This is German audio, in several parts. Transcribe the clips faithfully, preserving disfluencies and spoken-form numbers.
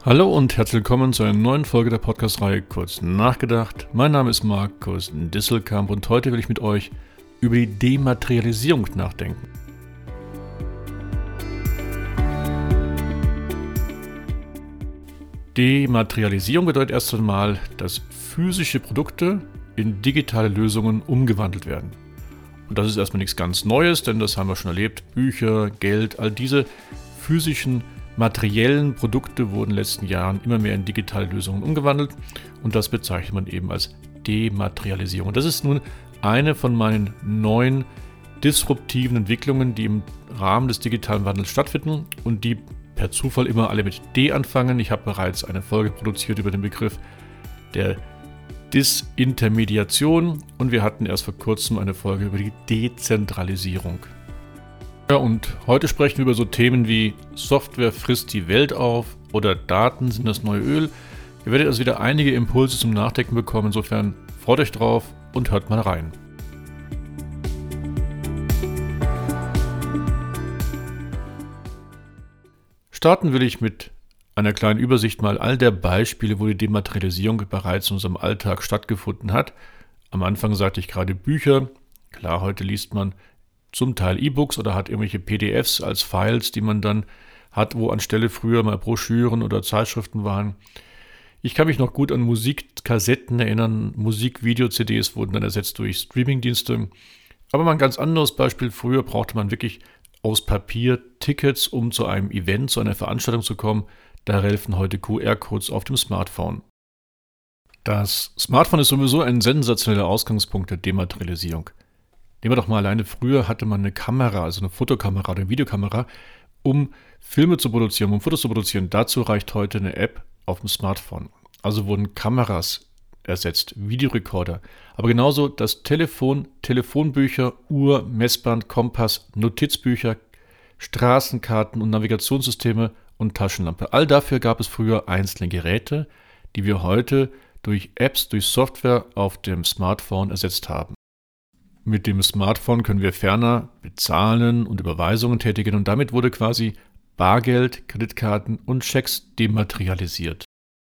Hallo und herzlich willkommen zu einer neuen Folge der Podcast-Reihe Kurz nachgedacht. Mein Name ist Markus Disselkamp und heute will ich mit euch über die Dematerialisierung nachdenken. Dematerialisierung bedeutet erst einmal, dass physische Produkte in digitale Lösungen umgewandelt werden. Und das ist erstmal nichts ganz Neues, denn das haben wir schon erlebt. Bücher, Geld, all diese physischen materiellen Produkte wurden in den letzten Jahren immer mehr in digitale Lösungen umgewandelt und das bezeichnet man eben als Dematerialisierung. Das ist nun eine von meinen neuen disruptiven Entwicklungen, die im Rahmen des digitalen Wandels stattfinden und die per Zufall immer alle mit D anfangen. Ich habe bereits eine Folge produziert über den Begriff der Disintermediation und wir hatten erst vor kurzem eine Folge über die Dezentralisierung. Ja, und heute sprechen wir über so Themen wie Software frisst die Welt auf oder Daten sind das neue Öl. Ihr werdet also wieder einige Impulse zum Nachdenken bekommen. Insofern freut euch drauf und hört mal rein. Starten will ich mit einer kleinen Übersicht mal all der Beispiele, wo die Dematerialisierung bereits in unserem Alltag stattgefunden hat. Am Anfang sagte ich gerade Bücher. Klar, heute liest man zum Teil E-Books oder hat irgendwelche P D Fs als Files, die man dann hat, wo anstelle früher mal Broschüren oder Zeitschriften waren. Ich kann mich noch gut an Musikkassetten erinnern, Musikvideo-C Ds wurden dann ersetzt durch Streamingdienste. Aber mal ein ganz anderes Beispiel, früher brauchte man wirklich aus Papier Tickets, um zu einem Event, zu einer Veranstaltung zu kommen. Da helfen heute Q R-Codes auf dem Smartphone. Das Smartphone ist sowieso ein sensationeller Ausgangspunkt der Dematerialisierung. Nehmen wir doch mal alleine, früher hatte man eine Kamera, also eine Fotokamera oder eine Videokamera, um Filme zu produzieren, um Fotos zu produzieren. Dazu reicht heute eine App auf dem Smartphone. Also wurden Kameras ersetzt, Videorekorder. Aber genauso das Telefon, Telefonbücher, Uhr, Messband, Kompass, Notizbücher, Straßenkarten und Navigationssysteme und Taschenlampe. All dafür gab es früher einzelne Geräte, die wir heute durch Apps, durch Software auf dem Smartphone ersetzt haben. Mit dem Smartphone können wir ferner bezahlen und Überweisungen tätigen und damit wurde quasi Bargeld, Kreditkarten und Schecks dematerialisiert.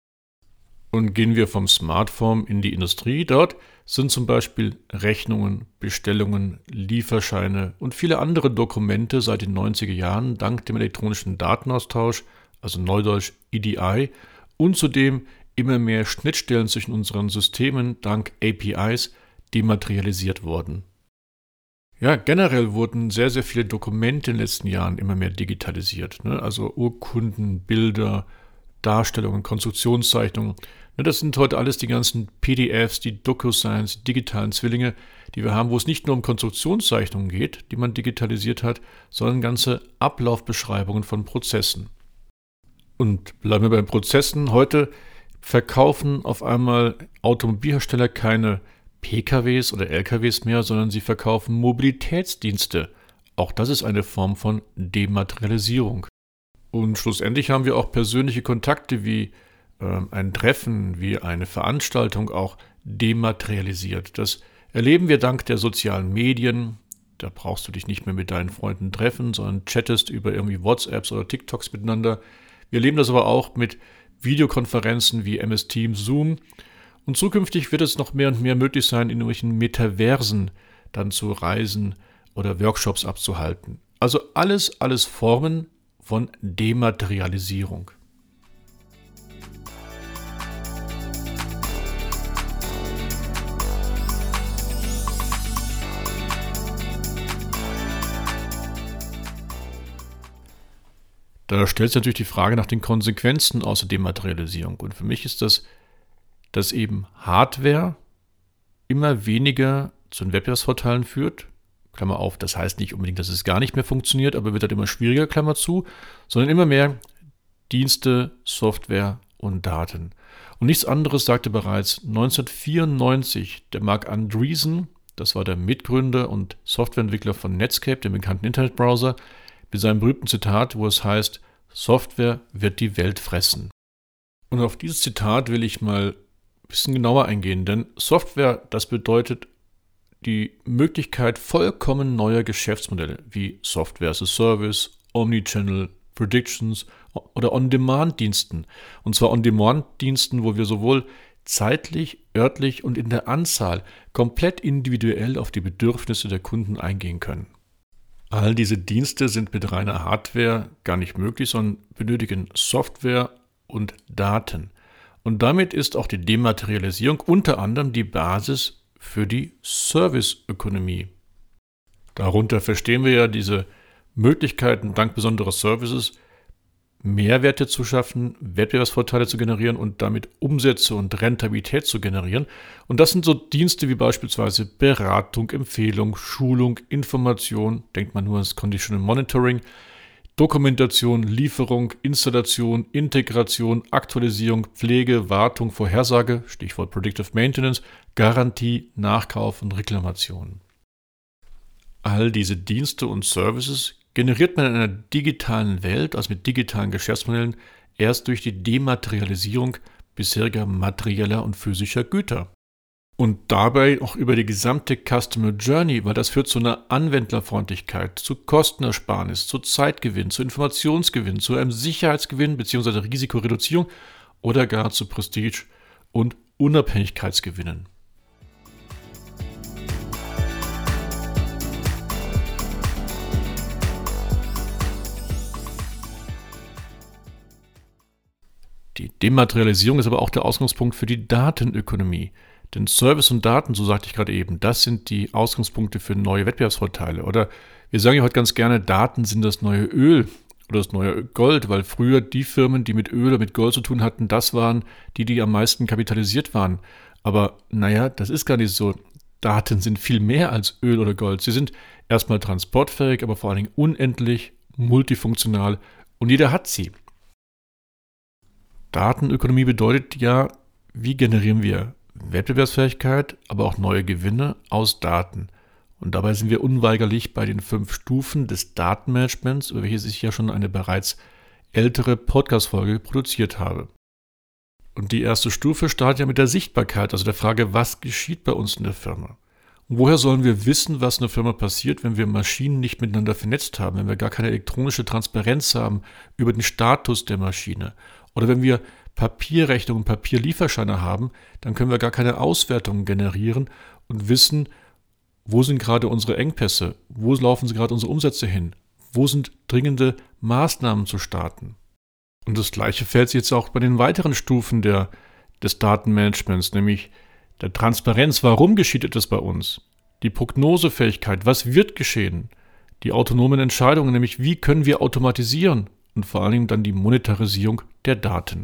Und gehen wir vom Smartphone in die Industrie, dort sind zum Beispiel Rechnungen, Bestellungen, Lieferscheine und viele andere Dokumente seit den neunziger Jahren dank dem elektronischen Datenaustausch, also neudeutsch E D I, und zudem immer mehr Schnittstellen zwischen unseren Systemen dank A P Is dematerialisiert worden. Ja, generell wurden sehr, sehr viele Dokumente in den letzten Jahren immer mehr digitalisiert. Ne? Also Urkunden, Bilder, Darstellungen, Konstruktionszeichnungen. Ne, das sind heute alles die ganzen P D Fs, die DocuSigns, die digitalen Zwillinge, die wir haben, wo es nicht nur um Konstruktionszeichnungen geht, die man digitalisiert hat, sondern ganze Ablaufbeschreibungen von Prozessen. Und bleiben wir bei den Prozessen. Heute verkaufen auf einmal Automobilhersteller keine P K Ws oder L K Ws mehr, sondern sie verkaufen Mobilitätsdienste. Auch das ist eine Form von Dematerialisierung. Und schlussendlich haben wir auch persönliche Kontakte wie äh, ein Treffen, wie eine Veranstaltung auch dematerialisiert. Das erleben wir dank der sozialen Medien. Da brauchst du dich nicht mehr mit deinen Freunden treffen, sondern chattest über irgendwie WhatsApps oder TikToks miteinander. Wir erleben das aber auch mit Videokonferenzen wie M S Teams, Zoom. Und zukünftig wird es noch mehr und mehr möglich sein, in irgendwelchen Metaversen dann zu reisen oder Workshops abzuhalten. Also alles, alles Formen von Dematerialisierung. Da stellt sich natürlich die Frage nach den Konsequenzen aus der Dematerialisierung. Und für mich ist das, dass eben Hardware immer weniger zu den Wettbewerbsvorteilen führt. Klammer auf, das heißt nicht unbedingt, dass es gar nicht mehr funktioniert, aber wird halt immer schwieriger, Klammer zu, sondern immer mehr Dienste, Software und Daten. Und nichts anderes sagte bereits neunzehnhundertvierundneunzig der Marc Andreessen, das war der Mitgründer und Softwareentwickler von Netscape, dem bekannten Internetbrowser, mit seinem berühmten Zitat, wo es heißt, Software wird die Welt fressen. Und auf dieses Zitat will ich mal ein bisschen genauer eingehen, denn Software, das bedeutet die Möglichkeit vollkommen neuer Geschäftsmodelle wie Software as a Service, Omnichannel, Predictions oder On-Demand-Diensten. Und zwar On-Demand-Diensten, wo wir sowohl zeitlich, örtlich und in der Anzahl komplett individuell auf die Bedürfnisse der Kunden eingehen können. All diese Dienste sind mit reiner Hardware gar nicht möglich, sondern benötigen Software und Daten. Und damit ist auch die Dematerialisierung unter anderem die Basis für die Serviceökonomie. Darunter verstehen wir ja diese Möglichkeiten, dank besonderer Services Mehrwerte zu schaffen, Wettbewerbsvorteile zu generieren und damit Umsätze und Rentabilität zu generieren. Und das sind so Dienste wie beispielsweise Beratung, Empfehlung, Schulung, Information, denkt man nur ans Conditional Monitoring, Dokumentation, Lieferung, Installation, Integration, Aktualisierung, Pflege, Wartung, Vorhersage, Stichwort Predictive Maintenance, Garantie, Nachkauf und Reklamation. All diese Dienste und Services generiert man in einer digitalen Welt, also mit digitalen Geschäftsmodellen, erst durch die Dematerialisierung bisheriger materieller und physischer Güter. Und dabei auch über die gesamte Customer Journey, weil das führt zu einer Anwenderfreundlichkeit, zu Kostenersparnis, zu Zeitgewinn, zu Informationsgewinn, zu einem Sicherheitsgewinn bzw. Risikoreduzierung oder gar zu Prestige- und Unabhängigkeitsgewinnen. Die Dematerialisierung ist aber auch der Ausgangspunkt für die Datenökonomie. Denn Service und Daten, so sagte ich gerade eben, das sind die Ausgangspunkte für neue Wettbewerbsvorteile. Oder wir sagen ja heute ganz gerne, Daten sind das neue Öl oder das neue Gold, weil früher die Firmen, die mit Öl oder mit Gold zu tun hatten, das waren die, die am meisten kapitalisiert waren. Aber naja, das ist gar nicht so. Daten sind viel mehr als Öl oder Gold. Sie sind erstmal transportfähig, aber vor allen Dingen unendlich, multifunktional und jeder hat sie. Datenökonomie bedeutet ja, wie generieren wir Wettbewerbsfähigkeit, aber auch neue Gewinne aus Daten. Und dabei sind wir unweigerlich bei den fünf Stufen des Datenmanagements, über welche ich ja schon eine bereits ältere Podcast-Folge produziert habe. Und die erste Stufe startet ja mit der Sichtbarkeit, also der Frage, was geschieht bei uns in der Firma? Und woher sollen wir wissen, was in der Firma passiert, wenn wir Maschinen nicht miteinander vernetzt haben, wenn wir gar keine elektronische Transparenz haben über den Status der Maschine? Oder wenn wir Papierrechnungen, Papierlieferscheine haben, dann können wir gar keine Auswertungen generieren und wissen, wo sind gerade unsere Engpässe, wo laufen gerade unsere Umsätze hin, wo sind dringende Maßnahmen zu starten. Und das Gleiche fällt sich jetzt auch bei den weiteren Stufen der, des Datenmanagements, nämlich der Transparenz, warum geschieht etwas bei uns, die Prognosefähigkeit, was wird geschehen, die autonomen Entscheidungen, nämlich wie können wir automatisieren und vor allen Dingen dann die Monetarisierung der Daten.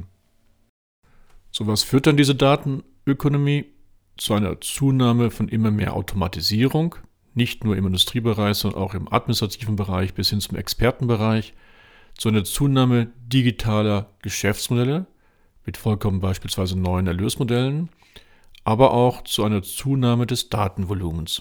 So, was führt dann diese Datenökonomie? Zu einer Zunahme von immer mehr Automatisierung, nicht nur im Industriebereich, sondern auch im administrativen Bereich bis hin zum Expertenbereich, zu einer Zunahme digitaler Geschäftsmodelle mit vollkommen beispielsweise neuen Erlösmodellen, aber auch zu einer Zunahme des Datenvolumens.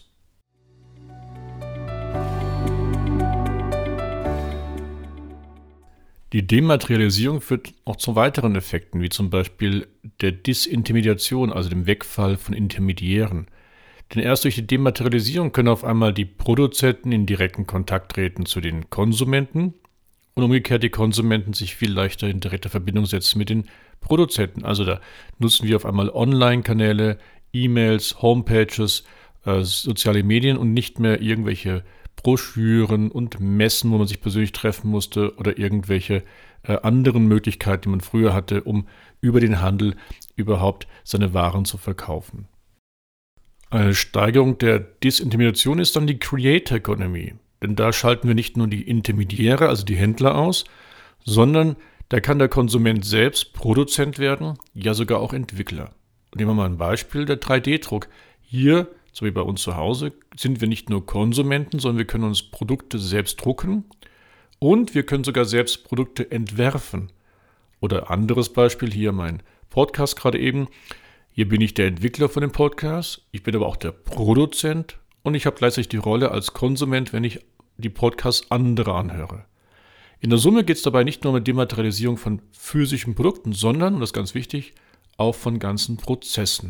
Die Dematerialisierung führt auch zu weiteren Effekten, wie zum Beispiel der Disintermediation, also dem Wegfall von Intermediären. Denn erst durch die Dematerialisierung können auf einmal die Produzenten in direkten Kontakt treten zu den Konsumenten und umgekehrt die Konsumenten sich viel leichter in direkter Verbindung setzen mit den Produzenten. Also da nutzen wir auf einmal Online-Kanäle, E-Mails, Homepages, äh, soziale Medien und nicht mehr irgendwelche Broschüren und Messen, wo man sich persönlich treffen musste oder irgendwelche äh, anderen Möglichkeiten, die man früher hatte, um über den Handel überhaupt seine Waren zu verkaufen. Eine Steigerung der Disintermediation ist dann die Creator Economy, denn da schalten wir nicht nur die Intermediäre, also die Händler aus, sondern da kann der Konsument selbst Produzent werden, ja sogar auch Entwickler. Nehmen wir mal ein Beispiel, der drei D Druck. Hier so wie bei uns zu Hause, sind wir nicht nur Konsumenten, sondern wir können uns Produkte selbst drucken und wir können sogar selbst Produkte entwerfen. Oder anderes Beispiel, hier mein Podcast gerade eben. Hier bin ich der Entwickler von dem Podcast, ich bin aber auch der Produzent und ich habe gleichzeitig die Rolle als Konsument, wenn ich die Podcasts anderer anhöre. In der Summe geht es dabei nicht nur um die Dematerialisierung von physischen Produkten, sondern, und das ist ganz wichtig, auch von ganzen Prozessen.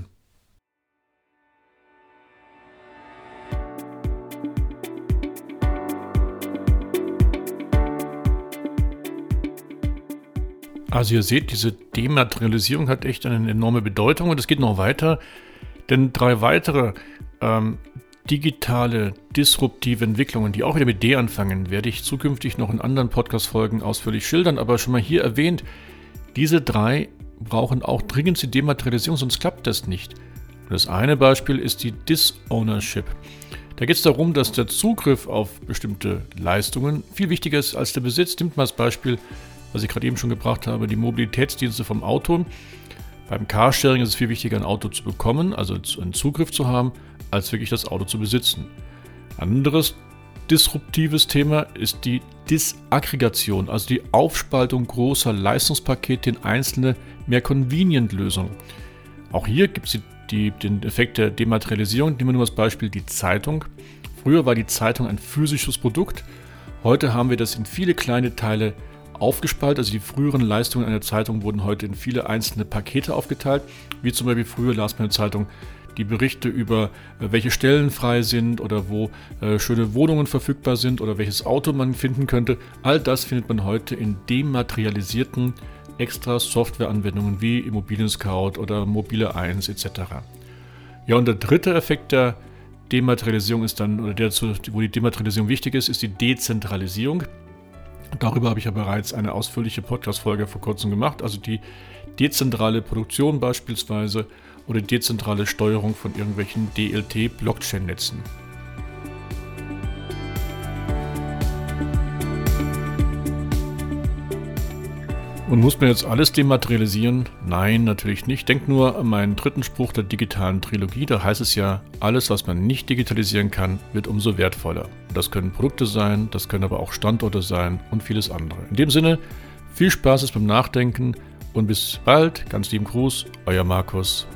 Also ihr seht, diese Dematerialisierung hat echt eine enorme Bedeutung und es geht noch weiter, denn drei weitere ähm, digitale, disruptive Entwicklungen, die auch wieder mit D anfangen, werde ich zukünftig noch in anderen Podcast-Folgen ausführlich schildern, aber schon mal hier erwähnt, diese drei brauchen auch dringend die Dematerialisierung, sonst klappt das nicht. Und das eine Beispiel ist die Disownership. Da geht es darum, dass der Zugriff auf bestimmte Leistungen viel wichtiger ist als der Besitz. Nimmt mal das Beispiel, was ich gerade eben schon gebracht habe, die Mobilitätsdienste vom Auto. Beim Carsharing ist es viel wichtiger, ein Auto zu bekommen, also einen Zugriff zu haben, als wirklich das Auto zu besitzen. Anderes disruptives Thema ist die Disaggregation, also die Aufspaltung großer Leistungspakete in einzelne, mehr Convenient-Lösungen. Auch hier gibt es die, den Effekt der Dematerialisierung. Nehmen wir nur als Beispiel die Zeitung. Früher war die Zeitung ein physisches Produkt. Heute haben wir das in viele kleine Teile aufgespaltet. Also die früheren Leistungen einer Zeitung wurden heute in viele einzelne Pakete aufgeteilt. Wie zum Beispiel früher las man in der Zeitung die Berichte über äh, welche Stellen frei sind oder wo äh, schöne Wohnungen verfügbar sind oder welches Auto man finden könnte. All das findet man heute in dematerialisierten extra Softwareanwendungen wie Immobilien Scout oder Mobile eins et cetera. Ja, und der dritte Effekt der Dematerialisierung ist dann, oder der, wo die Dematerialisierung wichtig ist, ist die Dezentralisierung. Darüber habe ich ja bereits eine ausführliche Podcast-Folge vor kurzem gemacht, also die dezentrale Produktion beispielsweise oder dezentrale Steuerung von irgendwelchen D L T-Blockchain-Netzen. Und muss man jetzt alles dematerialisieren? Nein, natürlich nicht. Denkt nur an meinen dritten Spruch der digitalen Trilogie. Da heißt es ja, alles, was man nicht digitalisieren kann, wird umso wertvoller. Das können Produkte sein, das können aber auch Standorte sein und vieles andere. In dem Sinne, viel Spaß beim Nachdenken und bis bald. Ganz lieben Gruß, euer Markus.